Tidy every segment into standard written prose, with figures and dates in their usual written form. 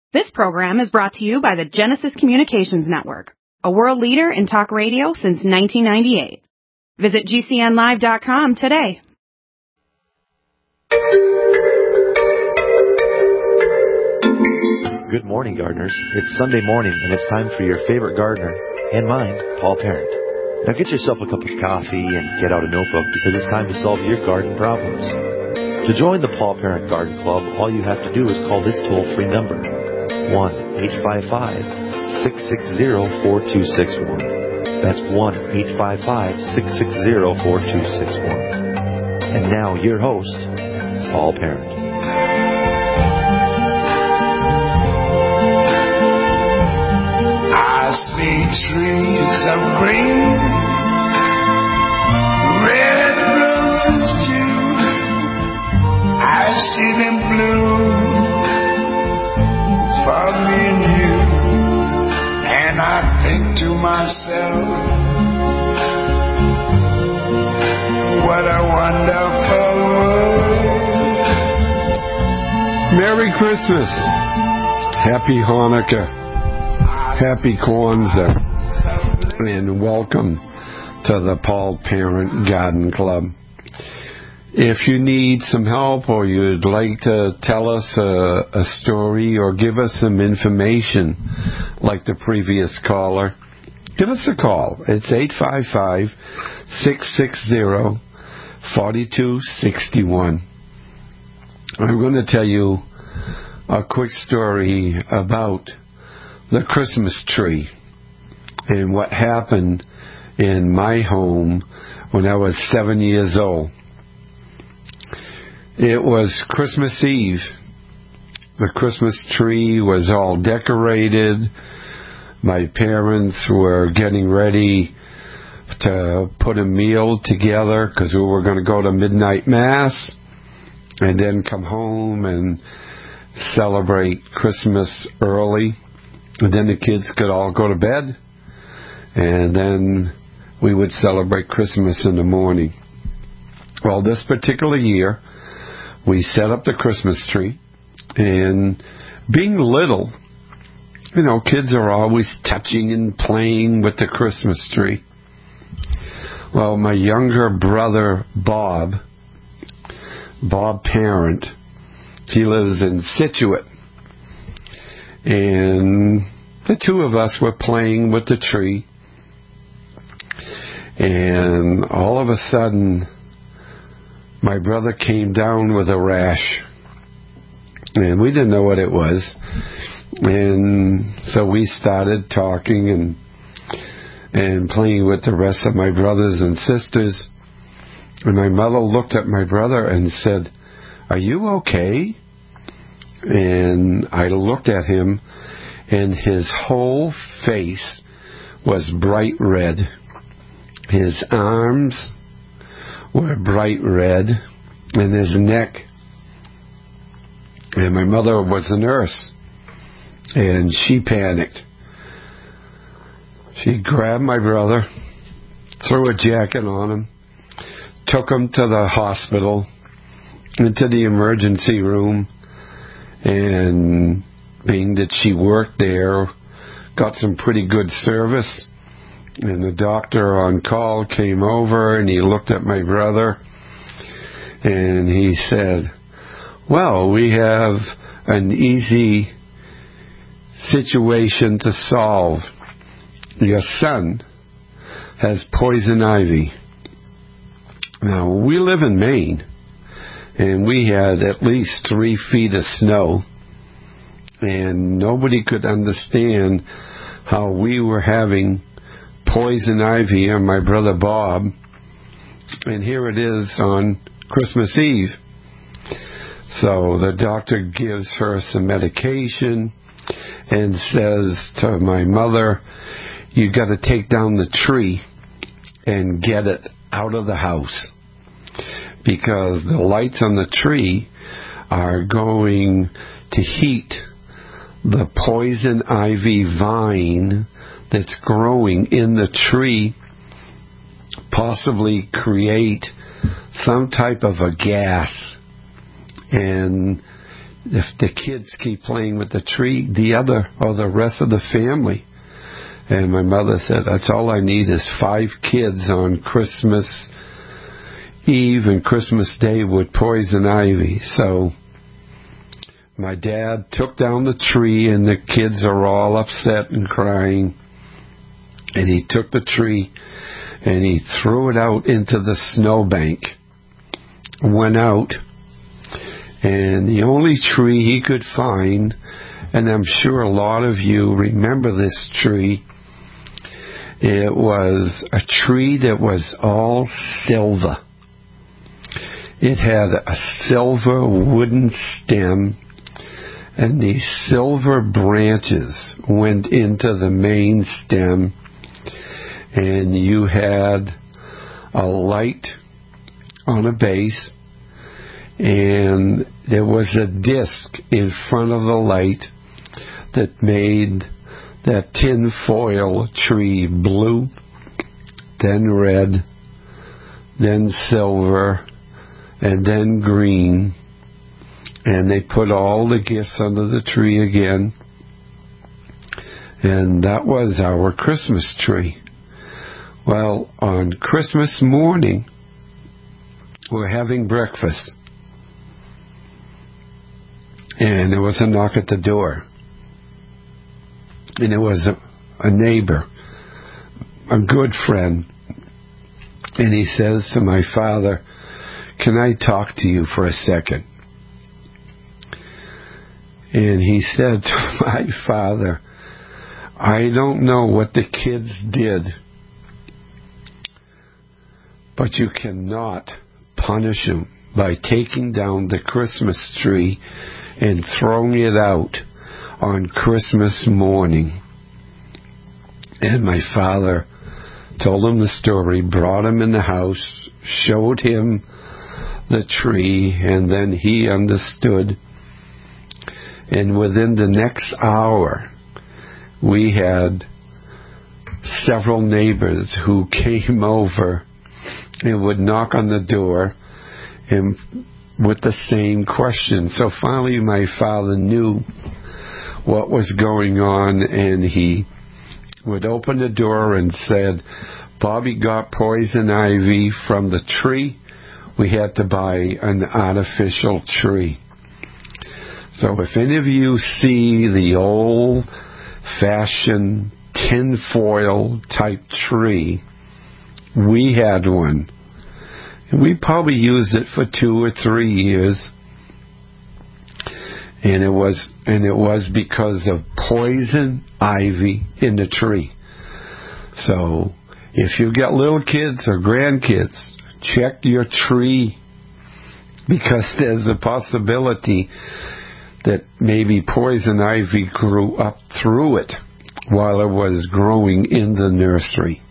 This program is brought to you by the Genesis Communications Network, a world leader in talk radio since 1998. Visit GCNlive.com today. Good morning, gardeners. It's Sunday morning, and it's time for your favorite gardener, and mine, Paul Parent. Now get yourself a cup of coffee and get out a notebook because it's time to solve your garden problems. To join the Paul Parent Garden Club, all you have to do is call this toll-free number, 1-855-660-4261. That's 1-855-660-4261. And now, your host, Paul Parent. I see trees of green, red roses too. I see them bloom for me and you. And I think to myself, what a wonderful world. Merry Christmas. Happy Hanukkah. Happy Kwanzaa. And welcome to the Paul Parent Garden Club. If you need some help or you'd like to tell us a story or give us some information like the previous caller, give us a call. It's 855-660-4261. I'm going to tell you a quick story about the Christmas tree and what happened in my home when I was 7 years old. It was Christmas Eve. The Christmas tree was all decorated. My parents were getting ready to put a meal together because we were going to go to midnight mass and then come home and celebrate Christmas early. And then the kids could all go to bed, and then we would celebrate Christmas in the morning. Well, this particular year, we set up the Christmas tree, and being little, you know, kids are always touching and playing with the Christmas tree. Well, my younger brother, Bob Parent, he lives in Scituate. And the two of us were playing with the tree. And all of a sudden, my brother came down with a rash. And we didn't know what it was. And so we started talking and playing with the rest of my brothers and sisters. And my mother looked at my brother and said, "Are you okay?" And I looked at him, and his whole face was bright red. His arms were bright red, and his neck. And my mother was a nurse, and she panicked. She grabbed my brother, threw a jacket on him, took him to the hospital, into the emergency room, and being that she worked there, got some pretty good service. And the doctor on call came over and he looked at my brother and he said, "Well, we have an easy situation to solve. Your son has poison ivy." Now, we live in Maine, and we had at least 3 feet of snow, and nobody could understand how we were having poison ivy on my brother Bob, and here it is on Christmas Eve. So the doctor gives her some medication and says to my mother, "You got to take down the tree and get it out of the house, because the lights on the tree are going to heat the poison ivy vine that's growing in the tree, possibly create some type of a gas and if the kids keep playing with the tree, the rest of the family. And my mother said, that's all I need is 5 kids on Christmas Eve and Christmas Day with poison ivy. So my dad took down the tree, and the kids are all upset and crying. And he took the tree and he threw it out into the snowbank. Went out, and the only tree he could find, and I'm sure a lot of you remember this tree, it was a tree that was all silver. It had a silver wooden stem, and these silver branches went into the main stem, and you had a light on a base, and there was a disc in front of the light that made that tin foil tree blue, then red, then silver, and then green. And they put all the gifts under the tree again. And that was our Christmas tree. Well, on Christmas morning, we're having breakfast. And there was a knock at the door. And it was a neighbor, a good friend. And he says to my father, can I talk to you for a second? And he said to my father, I don't know what the kids did, but you cannot punish them by taking down the Christmas tree and throwing it out on Christmas morning. And my father told him the story, brought him in the house, showed him the tree, and then he understood. And within the next hour, we had several neighbors who came over and would knock on the door and with the same question. So finally my father knew what was going on, and he would open the door and said, Bobby got poison ivy from the tree. We had to buy an artificial tree. So if any of you see the old-fashioned tinfoil type tree, we had one. And we probably used it for 2 or 3 years. And it was because of poison ivy in the tree. So if you got little kids or grandkids, check your tree, because there's a possibility that maybe poison ivy grew up through it while it was growing in the nursery.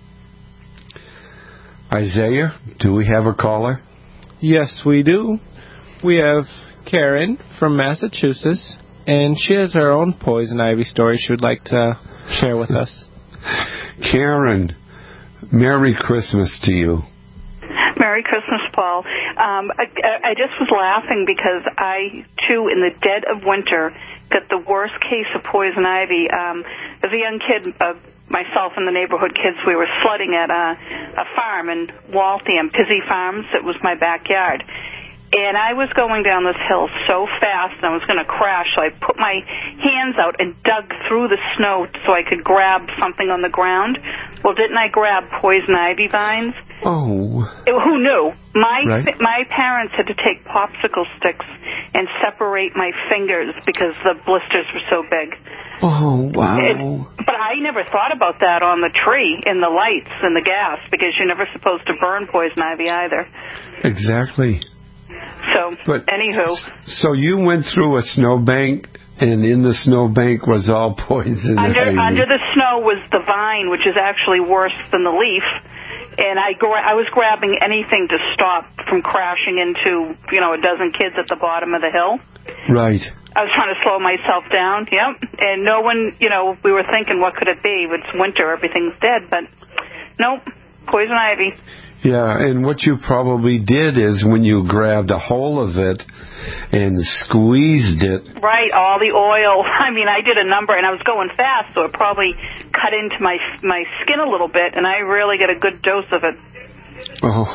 Isaiah, do we have a caller? Yes, we do. We have Karen from Massachusetts, and she has her own poison ivy story she would like to share with us. Karen, Merry Christmas to you. Merry Christmas, Paul. I just was laughing because I, too, in the dead of winter, got the worst case of poison ivy. As a young kid, myself and the neighborhood kids, we were sledding at a farm in Waltham, Pizzy Farms. It was my backyard. And I was going down this hill so fast, and I was going to crash, so I put my hands out and dug through the snow so I could grab something on the ground. Well, didn't I grab poison ivy vines? Oh. Who knew? Right. My parents had to take popsicle sticks and separate my fingers because the blisters were so big. Oh, wow. But I never thought about that on the tree, in the lights and the gas, because you're never supposed to burn poison ivy either. Exactly. So, anywho. So you went through a snowbank, and in the snowbank was all poison ivy. Under the snow was the vine, which is actually worse than the leaf. And I was grabbing anything to stop from crashing into, a dozen kids at the bottom of the hill. Right. I was trying to slow myself down, yep. And no one, we were thinking, what could it be? It's winter, everything's dead. But, nope, poison ivy. Yeah, and what you probably did is when you grabbed a hold of it and squeezed it. Right, all the oil. I mean, I did a number, and I was going fast, so it probably cut into my skin a little bit, and I really got a good dose of it. Oh,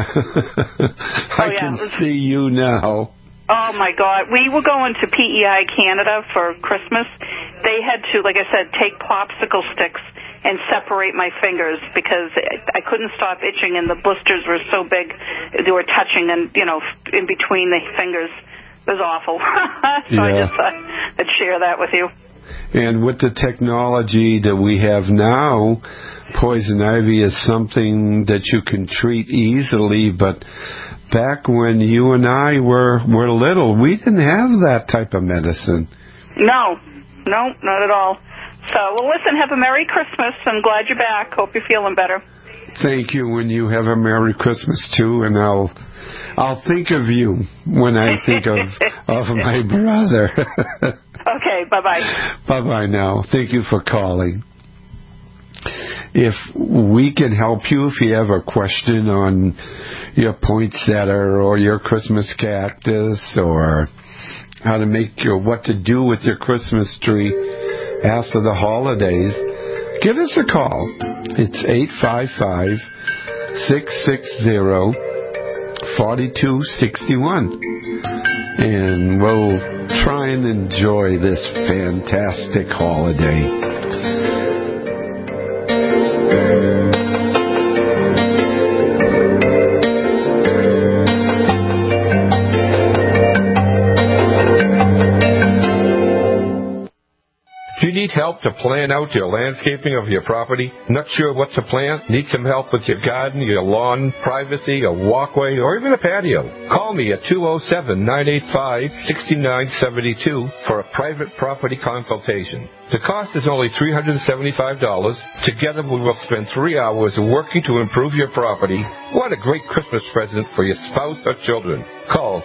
I can see you now. Oh, my God. We were going to PEI Canada for Christmas. They had to, like I said, take popsicle sticks and separate my fingers because I couldn't stop itching, and the blisters were so big they were touching and, in between the fingers. It was awful. So I just thought I'd share that with you. And with the technology that we have now, poison ivy is something that you can treat easily, but back when you and I were little, we didn't have that type of medicine. No, not at all. So, well, listen, have a Merry Christmas. I'm glad you're back. Hope you're feeling better. Thank you, and you have a Merry Christmas, too, and I'll think of you when I think of my brother. Okay, bye-bye. Bye-bye now. Thank you for calling. If we can help you, if you have a question on your poinsettia or your Christmas cactus or how to make what to do with your Christmas tree after the holidays, give us a call. It's 855-660-4261. And we'll try and enjoy this fantastic holiday. Help to plan out your landscaping of your property? Not sure what to plant? Need some help with your garden, your lawn, privacy, a walkway, or even a patio? Call me at 207-985-6972 for a private property consultation. The cost is only $375. Together we will spend 3 hours working to improve your property. What a great Christmas present for your spouse or children. Call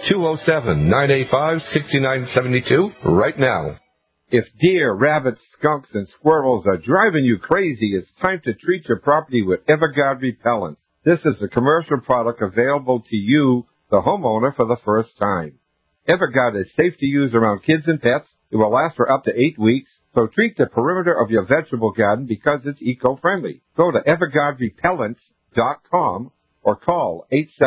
207-985-6972 right now. If deer, rabbits, skunks, and squirrels are driving you crazy, it's time to treat your property with Everguard Repellents. This is a commercial product available to you, the homeowner, for the first time. Everguard is safe to use around kids and pets. It will last for up to 8 weeks, so treat the perimeter of your vegetable garden because it's eco-friendly. Go to EverguardRepellents.com or call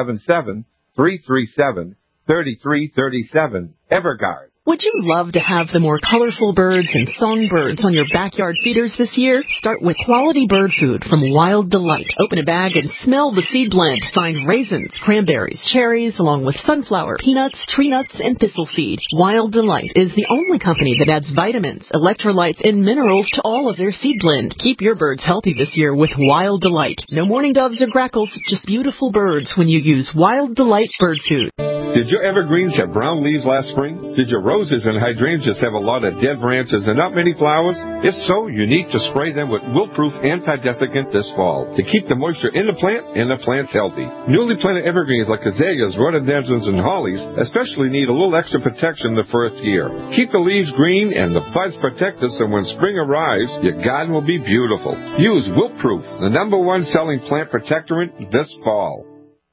877-337-3337. Everguard. Would you love to have the more colorful birds and songbirds on your backyard feeders this year? Start with quality bird food from Wild Delight. Open a bag and smell the seed blend. Find raisins, cranberries, cherries, along with sunflower, peanuts, tree nuts, and thistle seed. Wild Delight is the only company that adds vitamins, electrolytes, and minerals to all of their seed blend. Keep your birds healthy this year with Wild Delight. No mourning doves or grackles, just beautiful birds when you use Wild Delight bird food. Did your evergreens have brown leaves last spring? Did your roses and hydrangeas have a lot of dead branches and not many flowers? If so, you need to spray them with Wilt-Proof anti-desiccant this fall to keep the moisture in the plant and the plants healthy. Newly planted evergreens like azaleas, rhododendrons, and hollies especially need a little extra protection the first year. Keep the leaves green and the buds protected so when spring arrives, your garden will be beautiful. Use Wilt-Proof, the #1 selling plant protectorant this fall.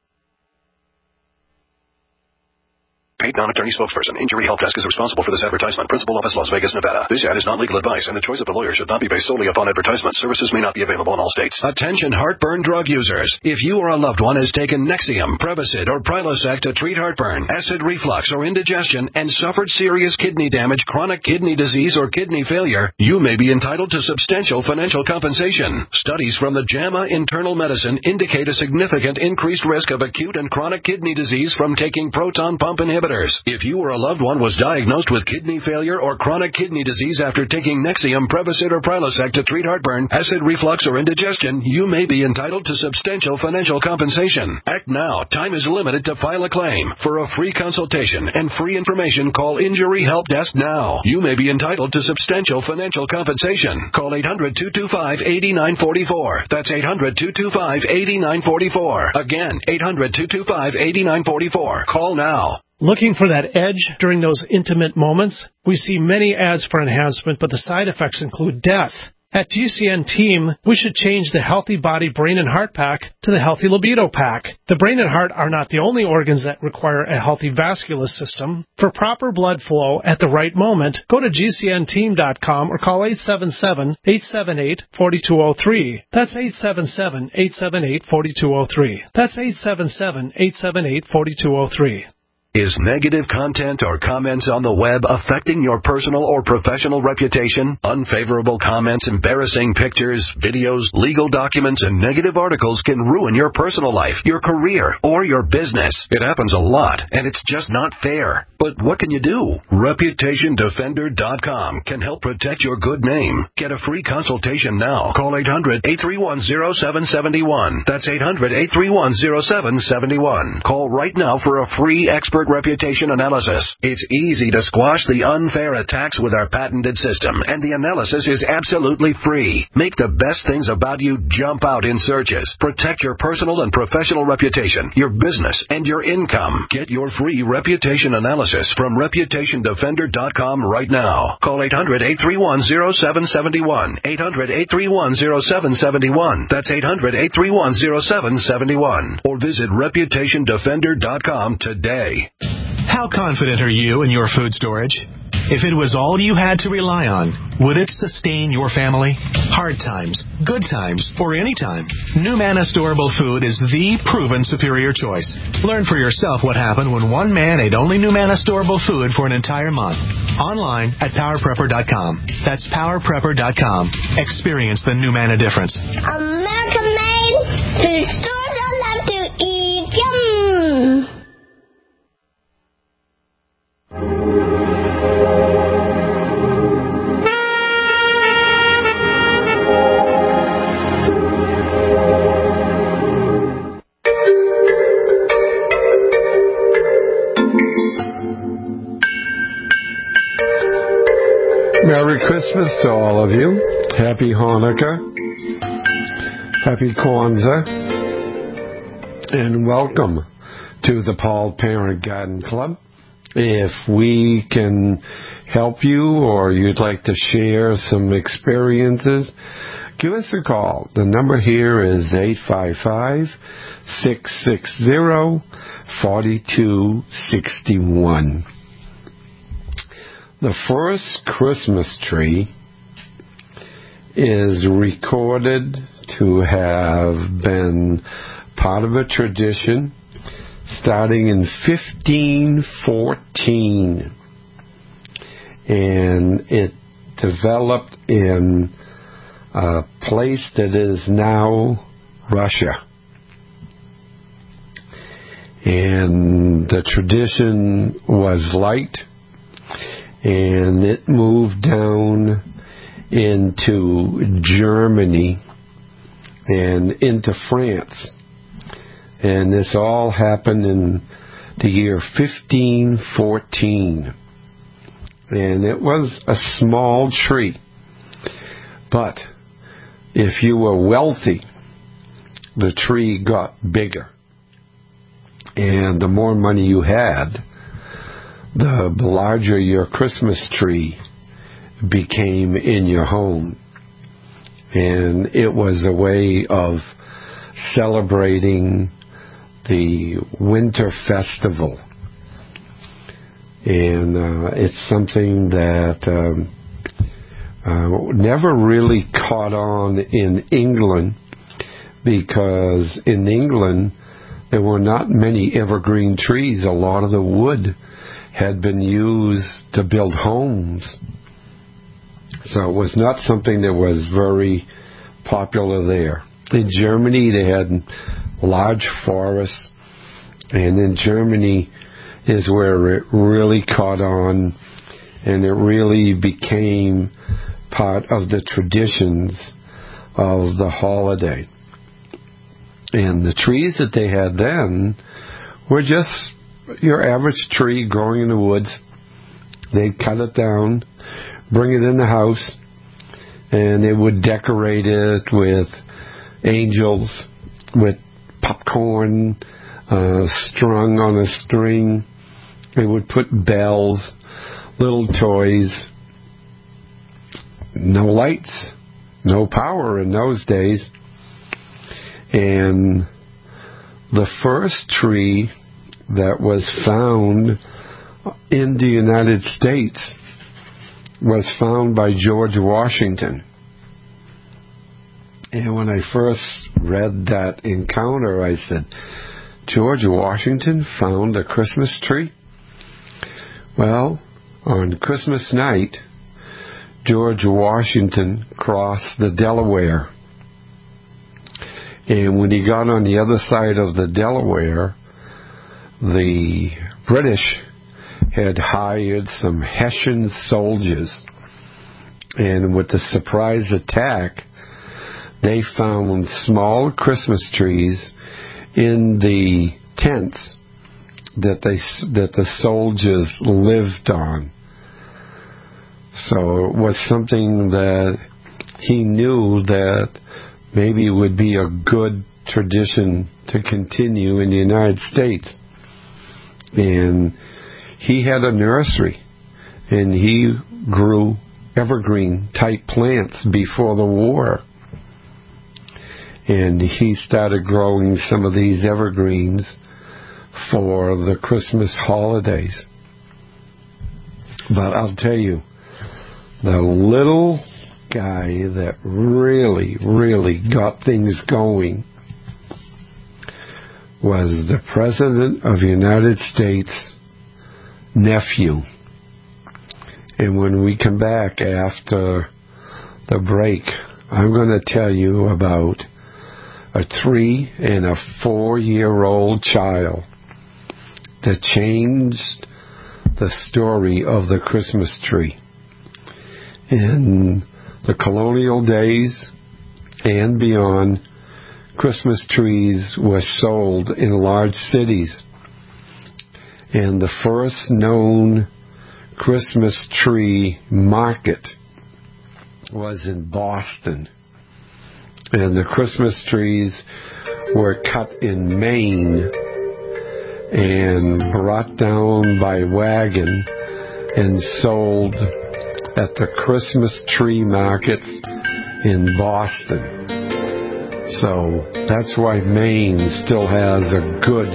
Paid non-attorney spokesperson. Injury Help Desk is responsible for this advertisement. Principal office, Las Vegas, Nevada. This ad is not legal advice, and the choice of the lawyer should not be based solely upon advertisement. Services may not be available in all states. Attention heartburn drug users. If you or a loved one has taken Nexium, Prevacid, or Prilosec to treat heartburn, acid reflux, or indigestion, and suffered serious kidney damage, chronic kidney disease, or kidney failure, you may be entitled to substantial financial compensation. Studies from the JAMA Internal Medicine indicate a significant increased risk of acute and chronic kidney disease from taking proton pump inhibitors. If you or a loved one was diagnosed with kidney failure or chronic kidney disease after taking Nexium, Prevacid, or Prilosec to treat heartburn, acid reflux, or indigestion, you may be entitled to substantial financial compensation. Act now. Time is limited to file a claim. For a free consultation and free information, call Injury Help Desk now. You may be entitled to substantial financial compensation. Call 800-225-8944. That's 800-225-8944. Again, 800-225-8944. Call now. Looking for that edge during those intimate moments? We see many ads for enhancement, but the side effects include death. At GCN Team, we should change the Healthy Body, Brain, and Heart Pack to the Healthy Libido Pack. The brain and heart are not the only organs that require a healthy vascular system. For proper blood flow at the right moment, go to GCNteam.com or call 877-878-4203. That's 877-878-4203. That's 877-878-4203. Is negative content or comments on the web affecting your personal or professional reputation? Unfavorable comments, embarrassing pictures, videos, legal documents, and negative articles can ruin your personal life, your career, or your business. It happens a lot, and it's just not fair. But what can you do? ReputationDefender.com can help protect your good name. Get a free consultation now. Call 800-831-0771. That's 800-831-0771. Call right now for a free expert reputation analysis. It's easy to squash the unfair attacks with our patented system, and the analysis is absolutely free. Make the best things about you jump out in searches. Protect your personal and professional reputation, your business, and your income. Get your free reputation analysis from ReputationDefender.com right now. Call 800-831-0771. 800-831-0771. That's 800-831-0771. Or visit ReputationDefender.com today. How confident are you in your food storage? If it was all you had to rely on, would it sustain your family? Hard times, good times, or any time, NuManna Storable Food is the proven superior choice. Learn for yourself what happened when one man ate only NuManna Storable Food for an entire month. Online at PowerPrepper.com. That's PowerPrepper.com. Experience the NuManna difference. American-made food stores I love to eat. Yum! Merry Christmas to all of you. Happy Hanukkah. Happy Kwanzaa. And welcome to the Paul Parent Garden Club. If we can help you or you'd like to share some experiences, give us a call. The number here is 855-660-4261. The first Christmas tree is recorded to have been part of a tradition starting in 1514. And it developed in a place that is now Russia. And the tradition was light, and it moved down into Germany and into France. And this all happened in the year 1514. And it was a small tree. But if you were wealthy, the tree got bigger. And the more money you had, the larger your Christmas tree became in your home. And it was a way of celebrating the winter festival. And it's something that never really caught on in England, because in England there were not many evergreen trees. A lot of the wood had been used to build homes. So it was not something that was very popular there. In Germany, they had large forests, and in Germany is where it really caught on, and it really became part of the traditions of the holiday. And the trees that they had then were just your average tree growing in the woods. They'd cut it down, bring it in the house, and they would decorate it with angels, with popcorn strung on a string. They would put bells, little toys. No lights, no power in those days. And the first tree that was found in the United States was found by George Washington. And when I first read that encounter, I said, George Washington found a Christmas tree? Well, on Christmas night, George Washington crossed the Delaware. And when he got on the other side of the Delaware, the British had hired some Hessian soldiers. And with the surprise attack, they found small Christmas trees in the tents that the soldiers lived on. So it was something that he knew that maybe would be a good tradition to continue in the United States. And he had a nursery, and he grew evergreen type plants before the war. And he started growing some of these evergreens for the Christmas holidays. But I'll tell you, the little guy that really got things going was the President of the United States' nephew. And when we come back after the break, I'm going to tell you about a 3 and a 4-year-old child that changed the story of the Christmas tree. In the colonial days and beyond, Christmas trees were sold in large cities. And the first known Christmas tree market was in Boston. And the Christmas trees were cut in Maine and brought down by wagon and sold at the Christmas tree markets in Boston. So that's why Maine still has a good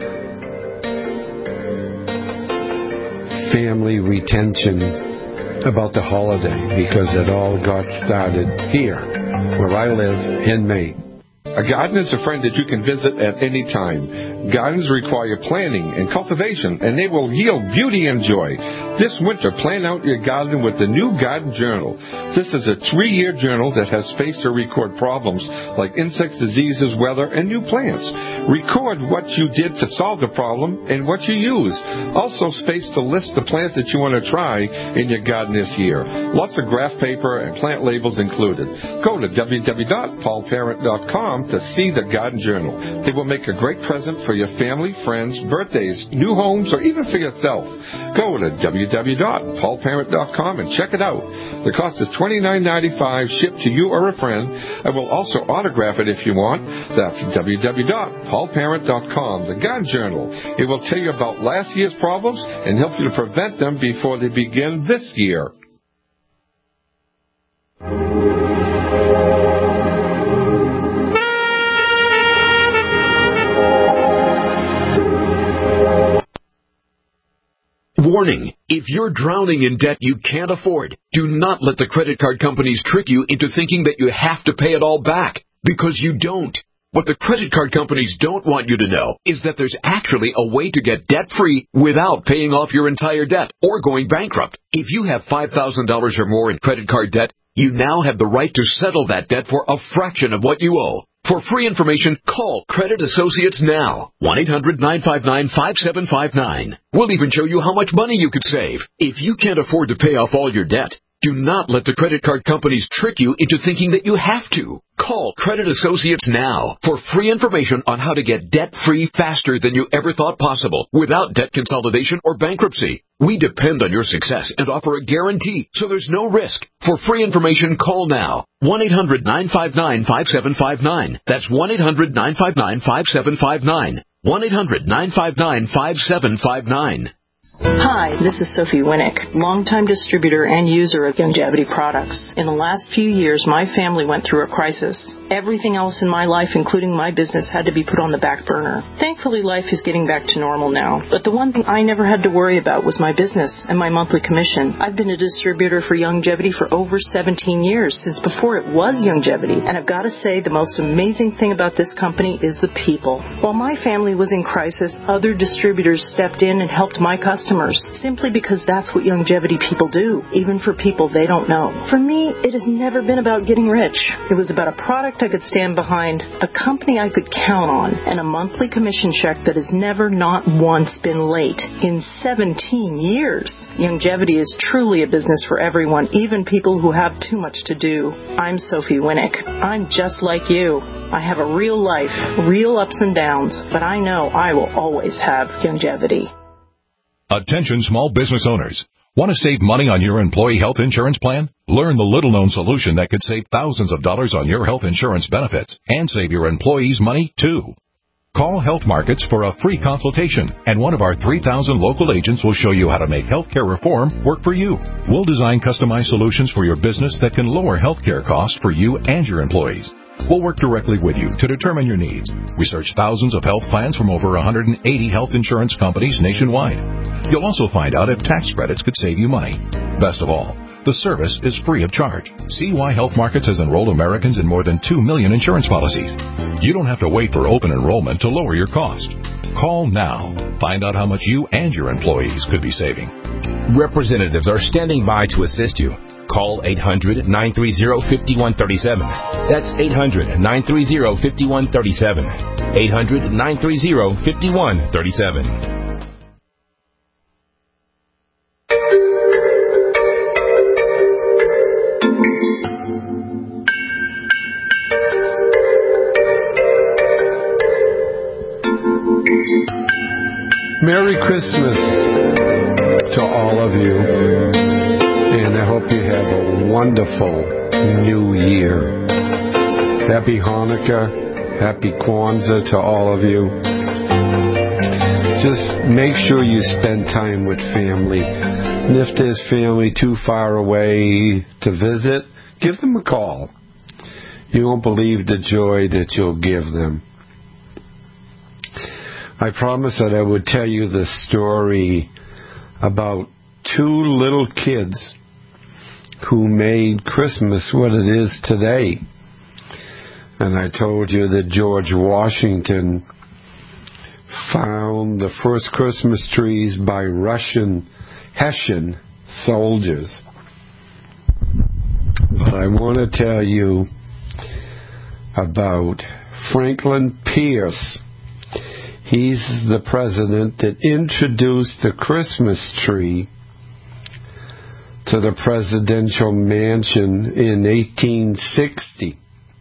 family retention about the holiday, because it all got started here, where I live in Maine. A garden is a friend that you can visit at any time. Gardens require planning and cultivation, and they will yield beauty and joy. This winter, plan out your garden with the new Garden Journal. This is a 3-year journal that has space to record problems like insects, diseases, weather, and new plants. Record what you did to solve the problem and what you used. Also space to list the plants that you want to try in your garden this year. Lots of graph paper and plant labels included. Go to www.paulparent.com to see the Garden Journal. They will make a great present for your family, friends, birthdays, new homes, or even for yourself. Go to www.paulparent.com and check it out. The cost is $29.95 shipped to you or a friend. I will also autograph it if you want. That's www.paulparent.com, the Garden Journal. It will tell you about last year's problems and help you to prevent them before they begin this year. Warning, if you're drowning in debt you can't afford, do not let the credit card companies trick you into thinking that you have to pay it all back, because you don't. What the credit card companies don't want you to know is that there's actually a way to get debt-free without paying off your entire debt or going bankrupt. If you have $5,000 or more in credit card debt, you now have the right to settle that debt for a fraction of what you owe. For free information, call Credit Associates now. 1-800-959-5759. We'll even show you how much money you could save. If you can't afford to pay off all your debt, do not let the credit card companies trick you into thinking that you have to. Call Credit Associates now for free information on how to get debt-free faster than you ever thought possible without debt consolidation or bankruptcy. We depend on your success and offer a guarantee, so there's no risk. For free information, call now. 1-800-959-5759. That's 1-800-959-5759. 1-800-959-5759. Hi, this is Sophie Winnick, longtime distributor and user of Youngevity products. In the last few years, my family went through a crisis. Everything else in my life, including my business, had to be put on the back burner. Thankfully, life is getting back to normal now. But the one thing I never had to worry about was my business and my monthly commission. I've been a distributor for Youngevity for over 17 years, since before it was Youngevity. And I've got to say, the most amazing thing about this company is the people. While my family was in crisis, other distributors stepped in and helped my customers, simply because that's what Youngevity people do, even for people they don't know. For me, it has never been about getting rich. It was about a product I could stand behind, a company I could count on, and a monthly commission check that has never, not once, been late in 17 years. Youngevity is truly a business for everyone, even people who have too much to do. I'm Sophie Winnick. I'm just like you. I have a real life, real ups and downs, but I know I will always have Youngevity. Attention small business owners. Want to save money on your employee health insurance plan? Learn the little-known solution that could save thousands of dollars on your health insurance benefits and save your employees money, too. Call Health Markets for a free consultation, and one of our 3,000 local agents will show you how to make healthcare reform work for you. We'll design customized solutions for your business that can lower healthcare costs for you and your employees. We'll work directly with you to determine your needs. Research thousands of health plans from over 180 health insurance companies nationwide. You'll also find out if tax credits could save you money. Best of all, the service is free of charge. See why Health Markets has enrolled Americans in more than 2 million insurance policies. You don't have to wait for open enrollment to lower your cost. Call now. Find out how much you and your employees could be saving. Representatives are standing by to assist you. Call 800-930-5137. That's 800-930-5137. 800-930-5137. Merry Christmas to all of you, and I hope you have a wonderful New Year. Happy Hanukkah, Happy Kwanzaa to all of you. Just make sure you spend time with family. And if there's family too far away to visit, give them a call. You won't believe the joy that you'll give them. I promised that I would tell you the story about two little kids who made Christmas what it is today. And I told you that George Washington found the first Christmas trees by Hessian soldiers. But I want to tell you about Franklin Pierce. He's the president that introduced the Christmas tree to the presidential mansion in 1860.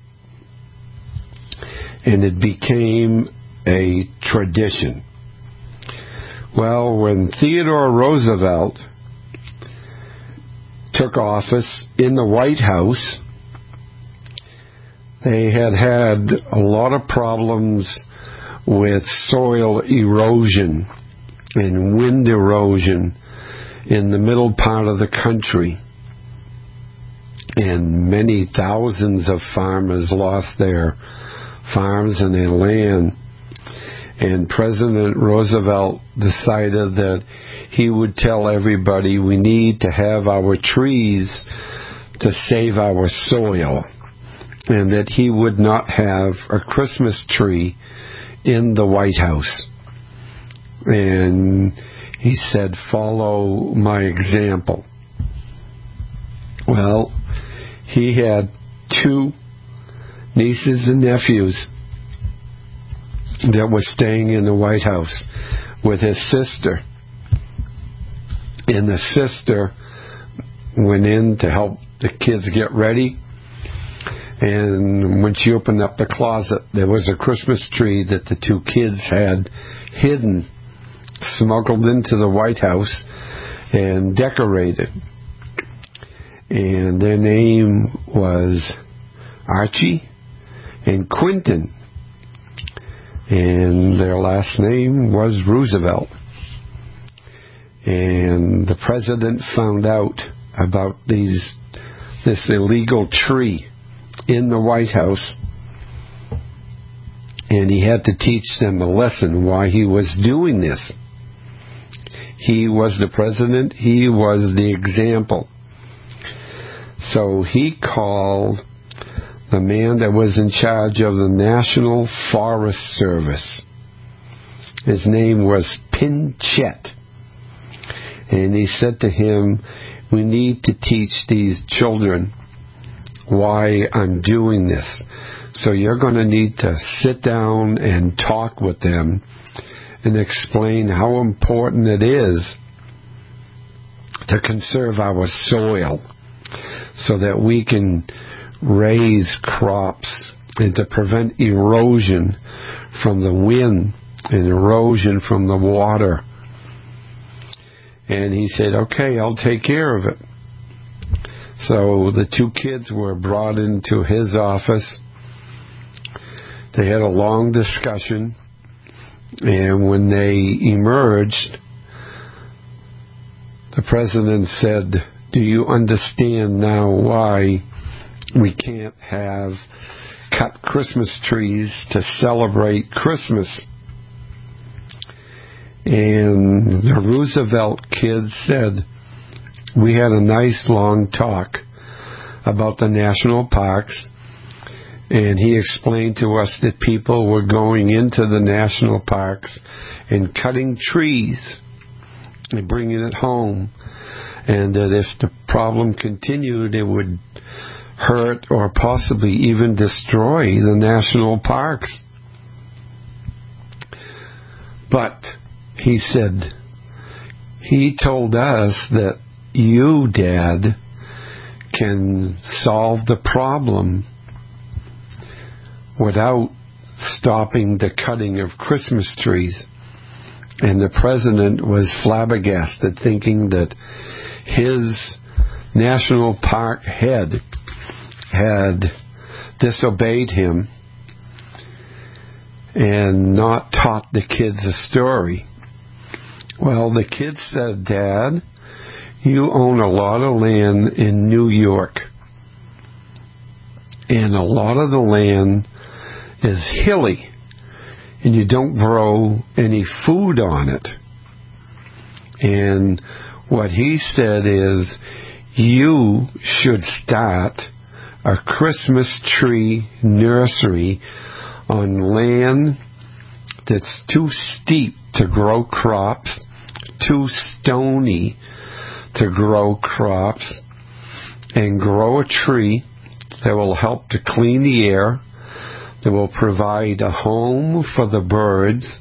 And it became a tradition. Well, when Theodore Roosevelt took office in the White House, they had a lot of problems with soil erosion and wind erosion in the middle part of the country. And many thousands of farmers lost their farms and their land. And President Roosevelt decided that he would tell everybody we need to have our trees to save our soil, and that he would not have a Christmas tree in the White House. And he said, follow my example. Well, he had two nieces and nephews that were staying in the White House with his sister. And the sister went in to help the kids get ready. And when she opened up the closet, there was a Christmas tree that the two kids had hidden, smuggled into the White House, and decorated. And their name was Archie and Quentin. And their last name was Roosevelt. And the president found out about this illegal tree in the White House, and he had to teach them a lesson why he was doing this. He was the president. He was the example. So he called the man that was in charge of the National Forest Service. His name was Pinchette. And he said to him, we need to teach these children why I'm doing this. So you're going to need to sit down and talk with them and explain how important it is to conserve our soil so that we can raise crops and to prevent erosion from the wind and erosion from the water. And he said, okay, I'll take care of it. So the two kids were brought into his office. They had a long discussion, and when they emerged, the president said, do you understand now why we can't have cut Christmas trees to celebrate Christmas? And the Roosevelt kids said, we had a nice long talk about the national parks, and he explained to us that people were going into the national parks and cutting trees and bringing it home, and that if the problem continued, it would hurt or possibly even destroy the national parks. But he said, he told us that you, Dad, can solve the problem without stopping the cutting of Christmas trees. And the president was flabbergasted, thinking that his national park head had disobeyed him and not taught the kids a story. Well, the kids said, Dad, you own a lot of land in New York, and a lot of the land is hilly, and you don't grow any food on it. And what he said is, you should start a Christmas tree nursery on land that's too steep to grow crops, too stony to grow crops, and grow a tree that will help to clean the air, that will provide a home for the birds,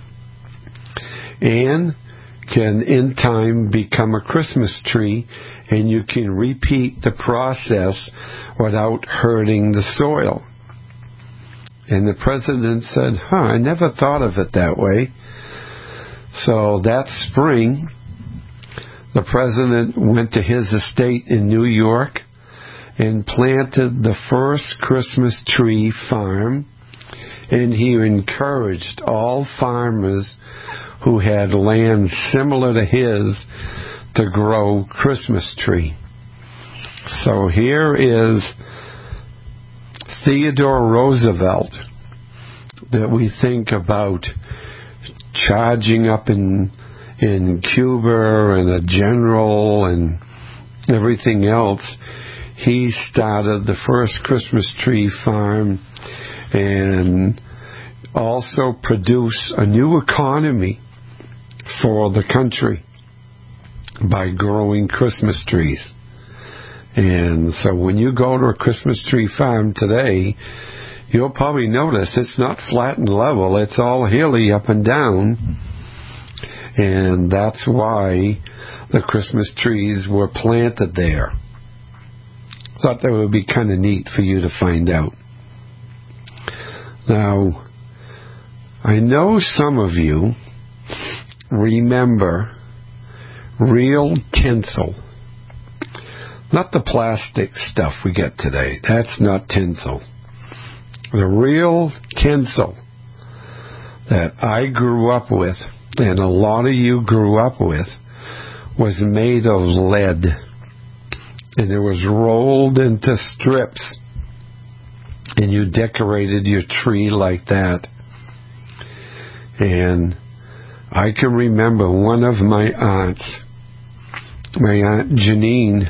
and can in time become a Christmas tree, and you can repeat the process without hurting the soil. And the president said, I never thought of it that way. So that spring, the president went to his estate in New York and planted the first Christmas tree farm, and he encouraged all farmers who had land similar to his to grow Christmas tree. So here is Theodore Roosevelt that we think about charging up in Cuba and a general and everything else. He started the first Christmas tree farm and also produced a new economy for the country by growing Christmas trees. And so when you go to a Christmas tree farm today, you'll probably notice it's not flat and level. It's all hilly up and down. And that's why the Christmas trees were planted there. Thought that would be kind of neat for you to find out. Now, I know some of you remember real tinsel. Not the plastic stuff we get today. That's not tinsel. The real tinsel that I grew up with, and a lot of you grew up with, was made of lead, and it was rolled into strips, and you decorated your tree like that. And I can remember one of my aunts, my Aunt Janine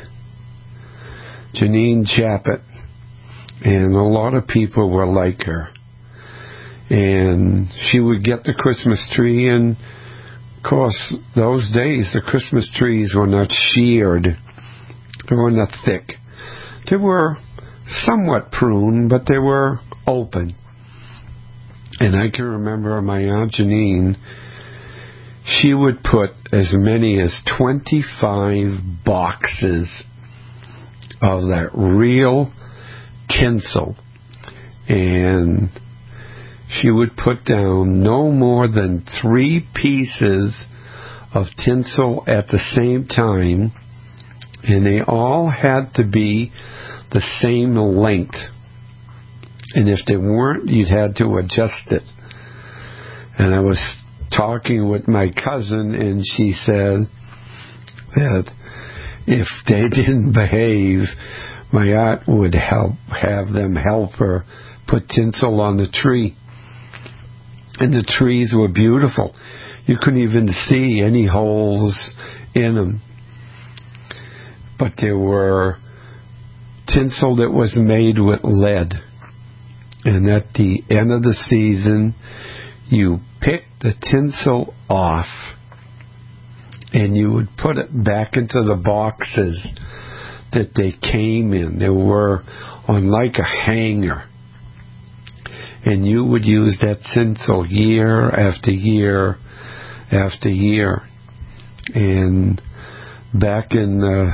Chappett, and a lot of people were like her. And she would get the Christmas tree, and of course, those days the Christmas trees were not sheared. They were not thick. They were somewhat pruned, but they were open. And I can remember my Aunt Janine, she would put as many as 25 boxes of that real tinsel, and she would put down no more than 3 pieces of tinsel at the same time, and they all had to be the same length. And if they weren't, you'd had to adjust it. And I was talking with my cousin, and she said that if they didn't behave, my aunt would have them help her put tinsel on the tree. And the trees were beautiful. You couldn't even see any holes in them. But there were tinsel that was made with lead. And at the end of the season, you picked the tinsel off, and you would put it back into the boxes that they came in. They were on like a hanger. And you would use that tinsel year after year after year. And back in the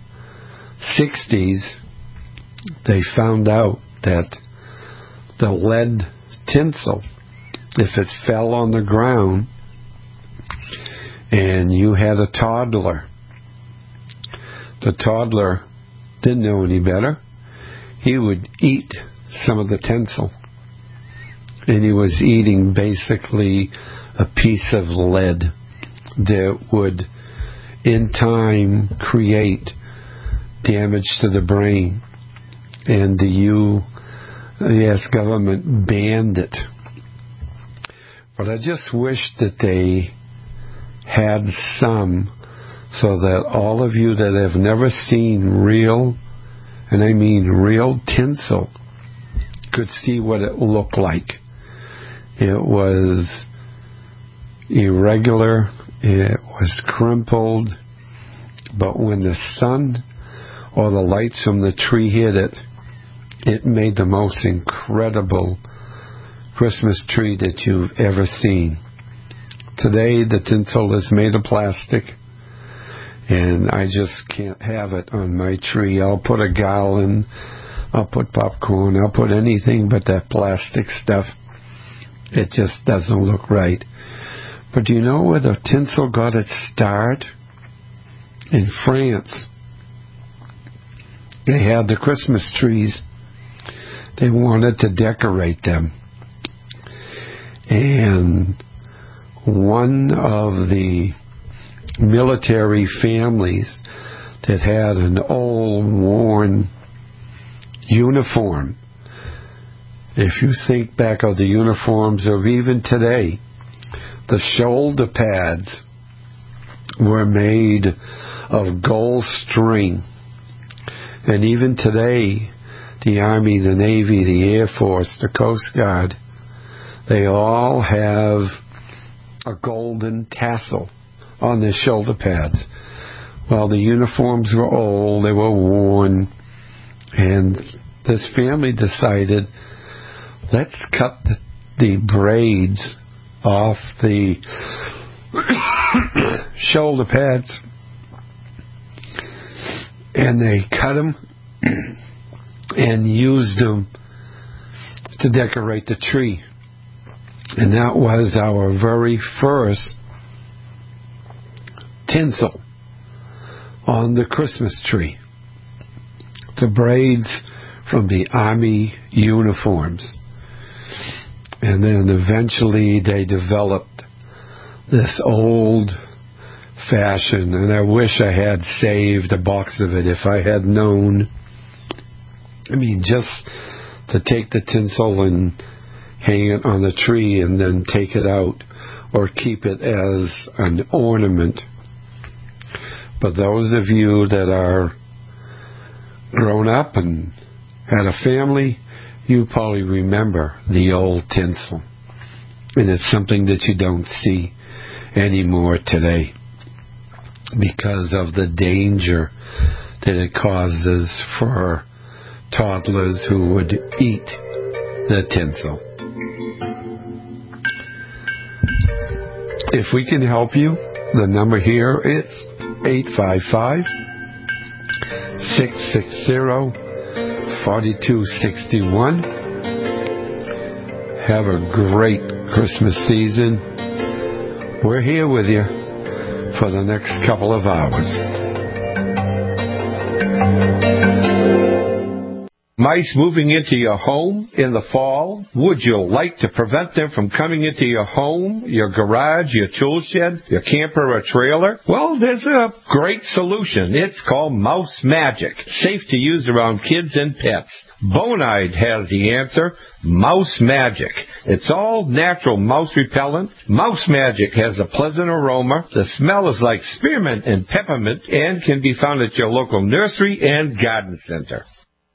60s, they found out that the lead tinsel, if it fell on the ground and you had a toddler, the toddler didn't know any better. He would eat some of the tinsel. And he was eating basically a piece of lead that would, in time, create damage to the brain. And the U.S. government banned it. But I just wish that they had some, so that all of you that have never seen real, and I mean real tinsel, could see what it looked like. It was irregular, it was crumpled, but when the sun or the lights from the tree hit it, it made the most incredible Christmas tree that you've ever seen. Today, the tinsel is made of plastic, and I just can't have it on my tree. I'll put a garland, I'll put popcorn, I'll put anything but that plastic stuff. It just doesn't look right. But do you know where the tinsel got its start? In France. They had the Christmas trees. They wanted to decorate them. And one of the military families that had an old, worn uniform, if you think back of the uniforms of even today, the shoulder pads were made of gold string. And even today, the Army, the Navy, the Air Force, the Coast Guard, they all have a golden tassel on their shoulder pads. Well, the uniforms were old, they were worn, and this family decided, let's cut the braids off the shoulder pads. And they cut them and used them to decorate the tree. And that was our very first tinsel on the Christmas tree. The braids from the Army uniforms. And then eventually they developed this old fashion, and I wish I had saved a box of it if I had known. I mean, just to take the tinsel and hang it on the tree and then take it out or keep it as an ornament. But those of you that are grown up and had a family, you probably remember the old tinsel. And it's something that you don't see anymore today because of the danger that it causes for toddlers who would eat the tinsel. If we can help you, the number here is 855-660-4261. Have a great Christmas season. We're here with you for the next couple of hours. Mice moving into your home in the fall? Would you like to prevent them from coming into your home, your garage, your tool shed, your camper or trailer? Well, there's a great solution. It's called Mouse Magic. Safe to use around kids and pets. Bonide has the answer. Mouse Magic. It's all natural mouse repellent. Mouse Magic has a pleasant aroma. The smell is like spearmint and peppermint and can be found at your local nursery and garden center.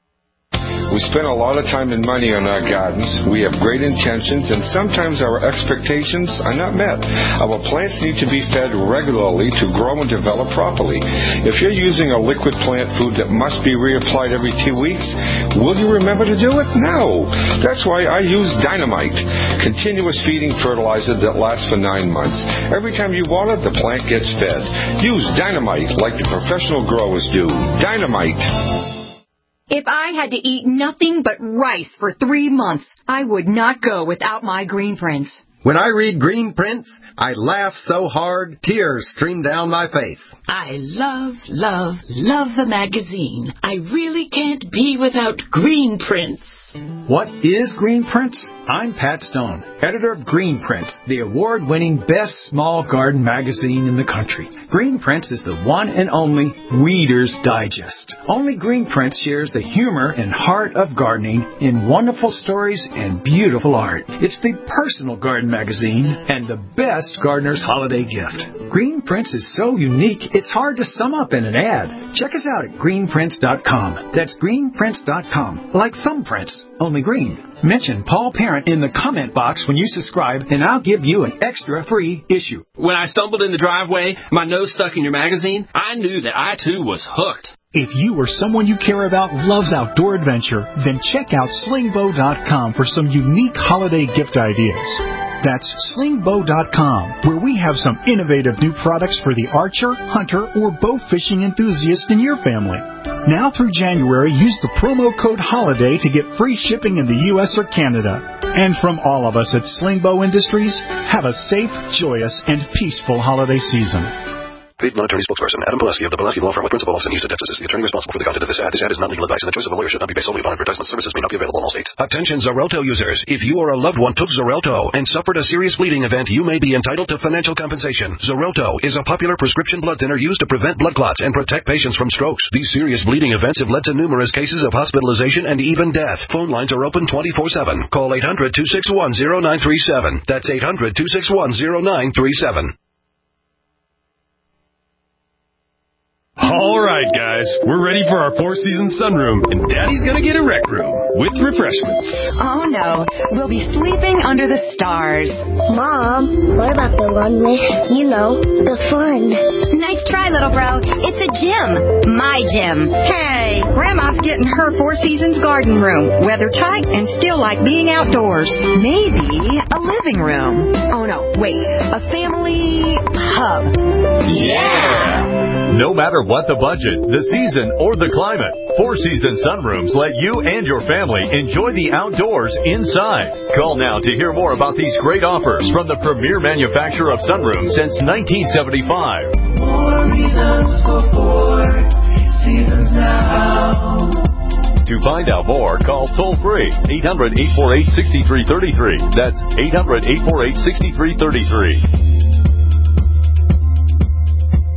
We spend a lot of time and money on our gardens. We have great intentions, and sometimes our expectations are not met. Our plants need to be fed regularly to grow and develop properly. If you're using a liquid plant food that must be reapplied every 2 weeks, will you remember to do it? No. That's why I use Dynamite, continuous feeding fertilizer that lasts for 9 months. Every time you water, the plant gets fed. Use Dynamite like the professional growers do. Dynamite. If I had to eat nothing but rice for 3 months, I would not go without my Green Prints. When I read Green Prints, I laugh so hard, tears stream down my face. I love the magazine. I really can't be without Green Prints. What is Green Prints? I'm Pat Stone, editor of Green Prints, the award-winning best small garden magazine in the country. Green Prints is the one and only Reader's Digest. Only Green Prints shares the humor and heart of gardening in wonderful stories and beautiful art. It's the personal garden magazine and the best gardener's holiday gift. Green Prints is so unique, it's hard to sum up in an ad. Check us out at greenprints.com. That's greenprints.com, like thumbprints, only green. Mention Paul Parent in the comment box when you subscribe, and I'll give you an extra free issue. When I stumbled in the driveway, my nose stuck in your magazine, I knew that I too was hooked. If you or someone you care about loves outdoor adventure, then check out slingbow.com for some unique holiday gift ideas. That's slingbow.com, where we have some innovative new products for the archer, hunter, or bow fishing enthusiast in your family. Now through January, use the promo code HOLIDAY to get free shipping in the U.S. or Canada. And from all of us at Slingbow Industries, have a safe, joyous, and peaceful holiday season. Paid non-attorney spokesperson Adam Pileski of the Pileski Law Firm with principal office in Houston, Texas is the attorney responsible for the content of this ad. This ad is not legal advice, and the choice of a lawyer should not be based solely upon advertisement. Services may not be available in all states. Attention Xarelto users. If you or a loved one took Xarelto and suffered a serious bleeding event, you may be entitled to financial compensation. Xarelto is a popular prescription blood thinner used to prevent blood clots and protect patients from strokes. These serious bleeding events have led to numerous cases of hospitalization and even death. Phone lines are open 24/7. Call 800-261-0937. That's 800-261-0937. All right, guys, we're ready for our Four Seasons sunroom, and Daddy's gonna get a rec room with refreshments. Oh, no. We'll be sleeping under the stars. Mom, what about the one with, the fun? Nice try, little bro. It's a gym. My gym. Hey, Grandma's getting her Four Seasons garden room. Weather tight and still like being outdoors. Maybe a living room. Oh, no. Wait. A family hub. Yeah! No matter what the budget, the season, or the climate, Four Seasons sunrooms let you and your family enjoy the outdoors inside. Call now to hear more about these great offers from the premier manufacturer of sunrooms since 1975. More reasons for Four Seasons now. To find out more, call toll-free 800-848-6333. That's 800-848-6333.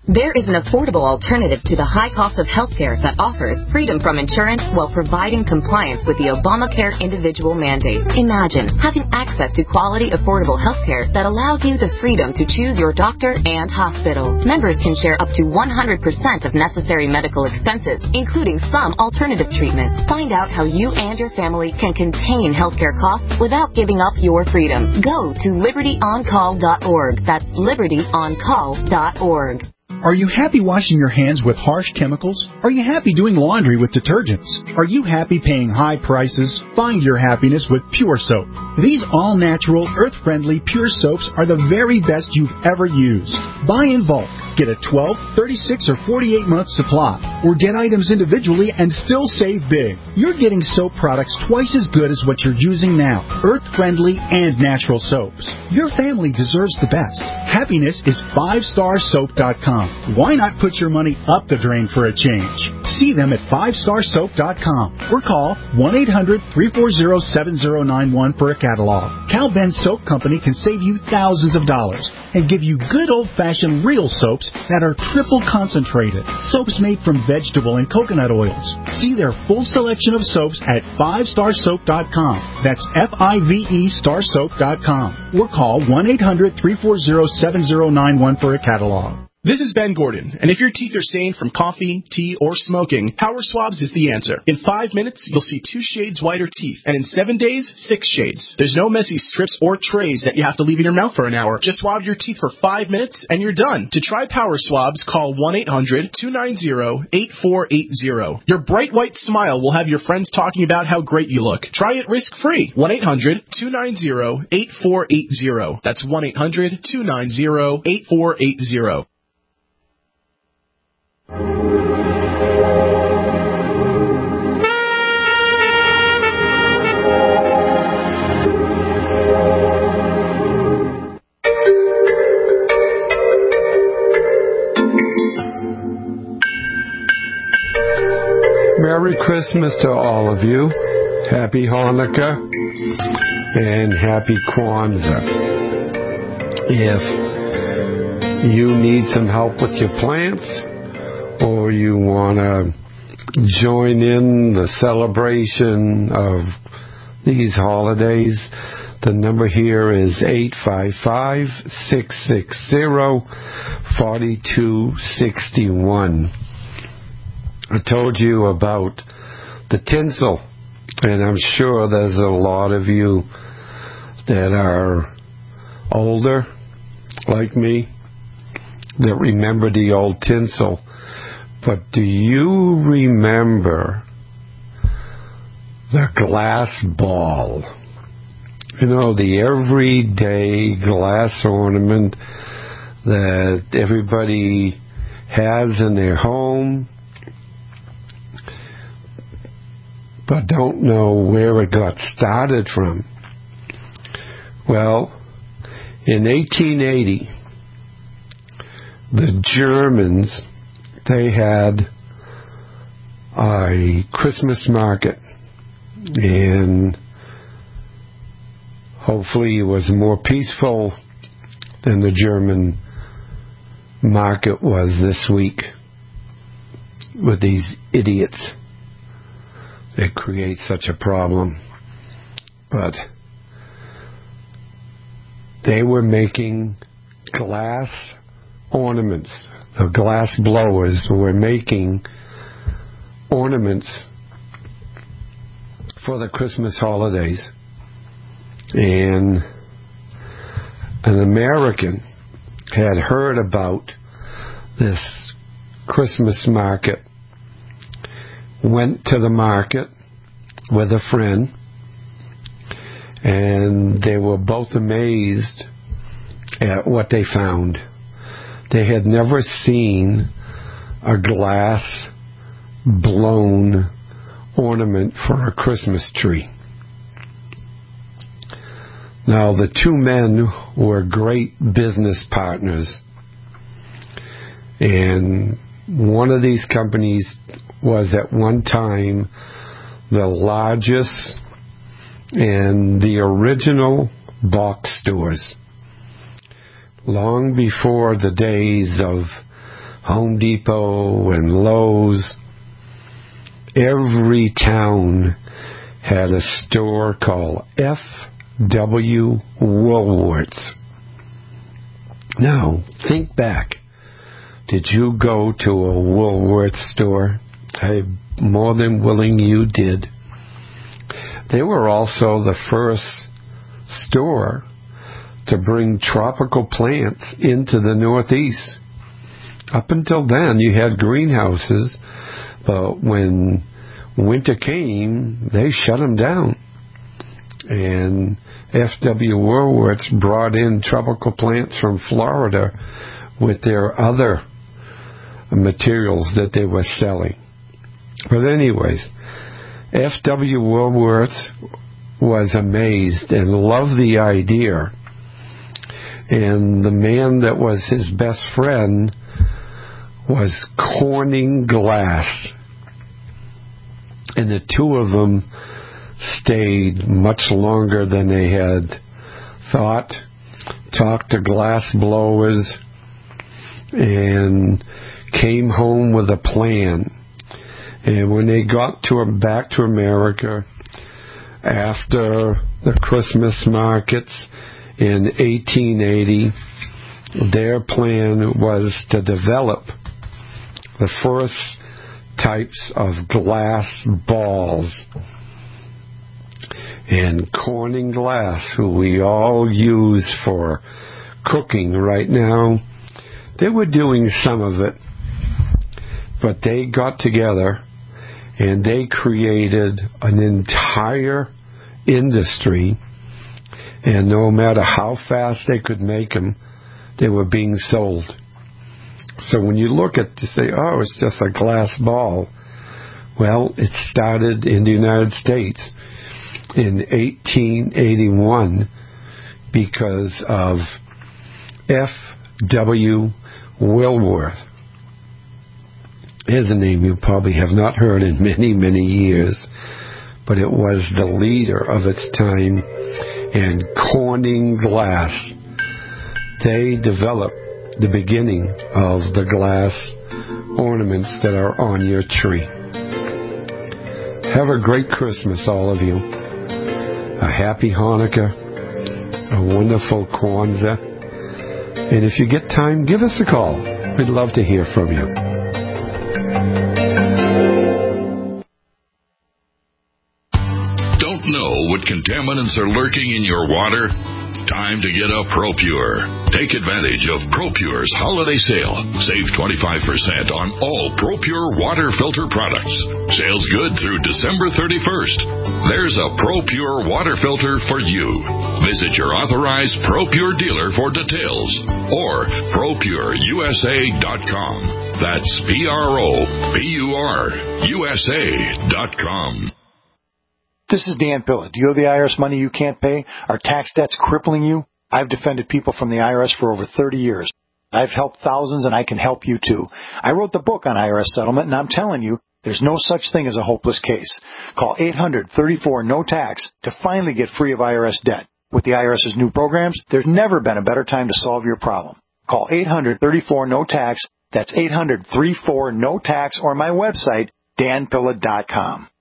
There is an affordable alternative to the high cost of healthcare that offers freedom from insurance while providing compliance with the Obamacare individual mandate. Imagine having access to quality, affordable healthcare that allows you the freedom to choose your doctor and hospital. Members can share up to 100% of necessary medical expenses, including some alternative treatments. Find out how you and your family can contain healthcare costs without giving up your freedom. Go to libertyoncall.org. That's libertyoncall.org. Are you happy washing your hands with harsh chemicals? Are you happy doing laundry with detergents? Are you happy paying high prices? Find your happiness with Pure Soap. These all-natural, earth-friendly Pure Soaps are the very best you've ever used. Buy in bulk. Get a 12, 36, or 48-month supply. Or get items individually and still save big. You're getting soap products twice as good as what you're using now. Earth-friendly and natural soaps. Your family deserves the best. Happiness is 5starsoap.com. Why not put your money up the drain for a change? See them at 5starsoap.com or call 1-800-340-7091 for a catalog. Cal Ben Soap Company can save you thousands of dollars and give you good old-fashioned real soaps that are triple concentrated. Soaps made from vegetable and coconut oils. See their full selection of soaps at 5starsoap.com. That's F-I-V-E starsoap.com or call 1-800-340-7091 for a catalog. This is Ben Gordon, and if your teeth are stained from coffee, tea, or smoking, Power Swabs is the answer. In 5 minutes, you'll see 2 shades whiter teeth, and in 7 days, 6 shades. There's no messy strips or trays that you have to leave in your mouth for an hour. Just swab your teeth for 5 minutes, and you're done. To try Power Swabs, call 1-800-290-8480. Your bright white smile will have your friends talking about how great you look. Try it risk-free. 1-800-290-8480. That's 1-800-290-8480. Merry Christmas to all of you. Happy Hanukkah and Happy Kwanzaa. If you need some help with your plants or you want to join in the celebration of these holidays, the number here is 855-660-4261. I told you about the tinsel, and I'm sure there's a lot of you that are older, like me, that remember the old tinsel. But do you remember the glass ball? You know, the everyday glass ornament that everybody has in their home, but don't know where it got started from. Well, in 1880, the Germans, they had a Christmas market, and hopefully it was more peaceful than the German market was this week with these idiots that create such a problem. But they were making glass ornaments. The glass blowers were making ornaments for the Christmas holidays. And an American had heard about this Christmas market, went to the market with a friend, and they were both amazed at what they found. They had never seen a glass blown ornament for a Christmas tree. Now, the two men were great business partners, and one of these companies was at one time the largest and the original box stores. Long before the days of Home Depot and Lowe's. Every town had a store called F.W. Woolworths. Now, think back. Did you go to a Woolworths store? I'm more than willing you did. They were also the first store to bring tropical plants into the Northeast. Up until then, you had greenhouses, but when winter came, they shut them down. And F.W. Woolworths brought in tropical plants from Florida with their other materials that they were selling. But anyways, F.W. Woolworths was amazed and loved the idea. And the man that was his best friend was Corning Glass. And the two of them stayed much longer than they had thought, talked to glass blowers, and came home with a plan. And when they got back to America after the Christmas markets in 1880, their plan was to develop the first types of glass balls. And Corning Glass, who we all use for cooking right now, they were doing some of it, but they got together and they created an entire industry, and no matter how fast they could make them, they were being sold. So when you look at, you say, oh, it's just a glass ball. Well, it started in the United States in 1881 because of F.W. Woolworth. Here's a name you probably have not heard in many, many years, but it was the leader of its time. And Corning Glass, they developed the beginning of the glass ornaments that are on your tree. Have a great Christmas, all of you. A happy Hanukkah, a wonderful Kwanzaa. And if you get time, give us a call. We'd love to hear from you. Don't know what contaminants are lurking in your water? Time to get a ProPure. Take advantage of ProPure's holiday sale. Save 25% on all ProPure water filter products. Sales good through December 31st. There's a ProPure water filter for you. Visit your authorized ProPure dealer for details or ProPureUSA.com. That's ProPureUSA.com. This is Dan Pilla. Do you owe the IRS money you can't pay? Are tax debts crippling you? I've defended people from the IRS for over 30 years. I've helped thousands, and I can help you too. I wrote the book on IRS settlement, and I'm telling you, there's no such thing as a hopeless case. Call 800-34-NO-TAX to finally get free of IRS debt. With the IRS's new programs, there's never been a better time to solve your problem. Call 800-34-NO-TAX. That's 800-34-NO-TAX, or my website, danpilla.com.